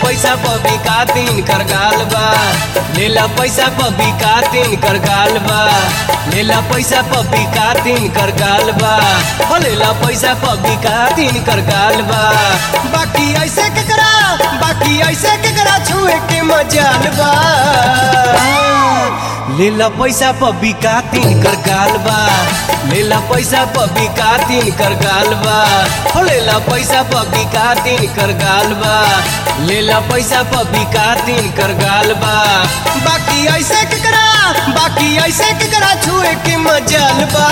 पैसा पबी का तीन कर गाल बा, लेला पैसा पबी का तीन कर गाल बा, लेला पैसा पबी का तीन कर गाल बा, हो लेला पैसा पबी का तीन कर गाल बा। बाकी ऐसे केकरा छुए के मजाल बा, लेला पैसा पबी का तीन कर गाल बा, लेला पैसा पबी का तीन कर गाल बा, हो लेला पैसा पबी का तीन कर गाल बा, लेला पैसा पबी का तीन कर गाल बा। बाकी ऐसे केकरा छुए के मजाल बा,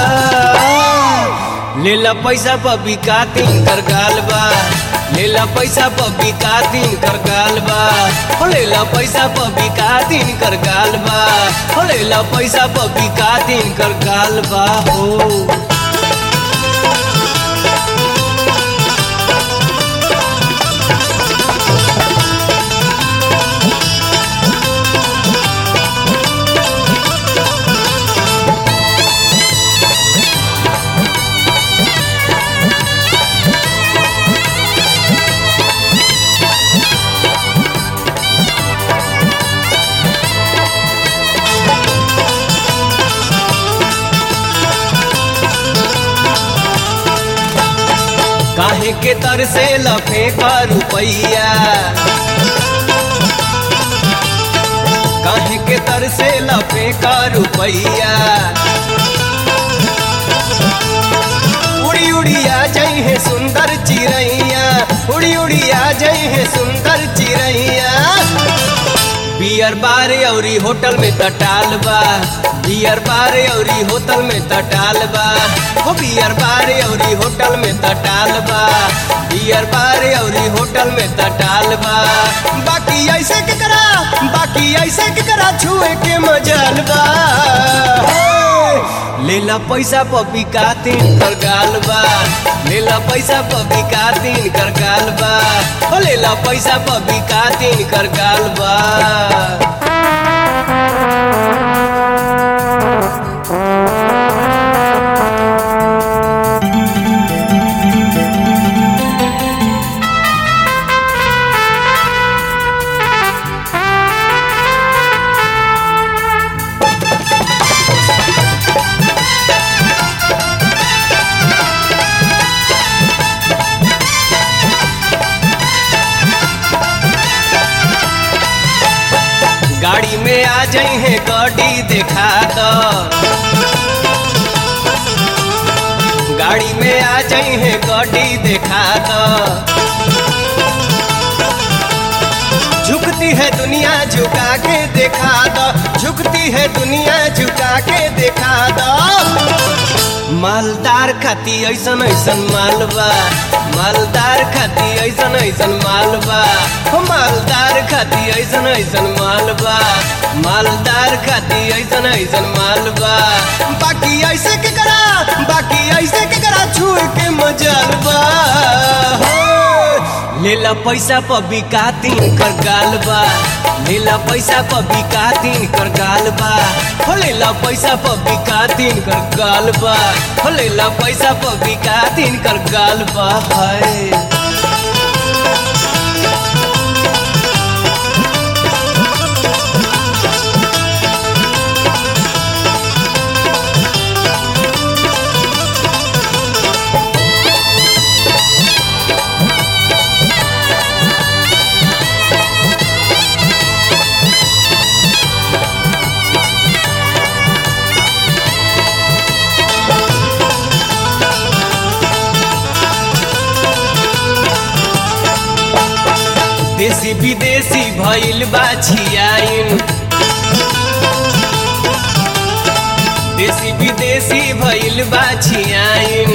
लेला पैसा पबी का तीन कर गाल बा, लेला पैसा पबी का तीन कर गाल बा, हो लेला पैसा पबी का तीन कर गाल बा, हो लेला पैसा पबी का तीन कर गाल बा हो। काहे के तर से लफे का रुपैया, काहे के तर से लफे का रुपैया, उड़ी उड़ी आ जाई है सुंदर चिड़ैया, उड़ी उड़ी आ जाई है सुंदर चिड़ैया। बियर बार औरी होटल में तटाल बा, बियर बार औरी होटल में तटाल बा, हो बियर बार औरी होटल में तटाल बा, बियर बार औरी होटल में तटाल बा। बाकी ऐसे केकरा छुए के मजाल बा, लेला पैसा पबी का तीन कर गाल बा, लेला पैसा पबी का तीन कर गाल बा, हो लेला पैसा पबी का तीन कर गाल बा। गाड़ी में आ जाई है गाड़ी देखा दो, गाड़ी में आ जाई है गाड़ी देखा दो, झुकती है दुनिया झुका के देखा दो, झुकती है दुनिया झुका के देखा दो। मालदार खाती ऐसन ऐसन मालबा, मालदार खाती ऐसन ऐसन मालबा, हो मालदार खाती ऐसन ऐसन मालबा, मालदार खाती ऐसन ऐसन मालबा। बाकी ऐसे केकरा छुए के मजाल बा, लेला पैसा पबी का तीन कर गाल बा, लेला पैसा पबी का तीन कर गाल बा, हो लेला पैसा पबी का तीन कर गाल बा, हो लेला पैसा पबी का तीन कर गाल बा है। देसी विदेशी भइल बा छियाइन, देसी विदेशी भइल बा छियाइन,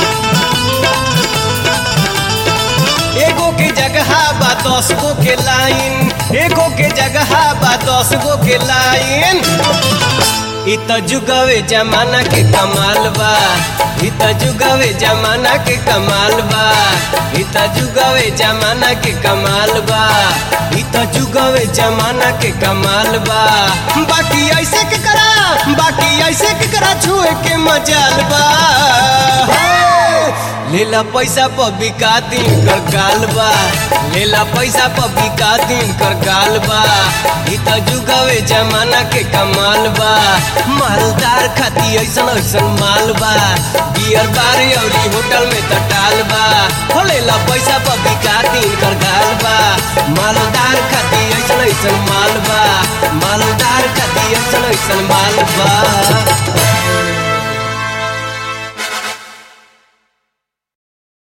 एगो के जगह बा 10 गो के लाइन, एगो के जगह बा 10 गो के लाइन। इ त जुगवे जमाना के कमाल बा, इ त जुगवे जमाना के कमाल बा, इ त जुगवे जमाना के कमाल बा, इ त जुगवे जमाना के कमाल बा। बाकी ऐसे केकरा छुए के मजाल बा, लेला पैसा पर बिका दिन कर गाल बा लेला पैसा पर बिका दिन कर गाल बा इ त जुगावे जमाना के कमाल बा मालदार खाती ऐसन ऐसन माल बा बियर बार औरी होटल में त टाल बा हो लेला पैसा पर बिका दिन कर गाल बा मालदार खाती ऐसन ऐसन माल बा मालदार खाती ऐसन ऐसन माल बा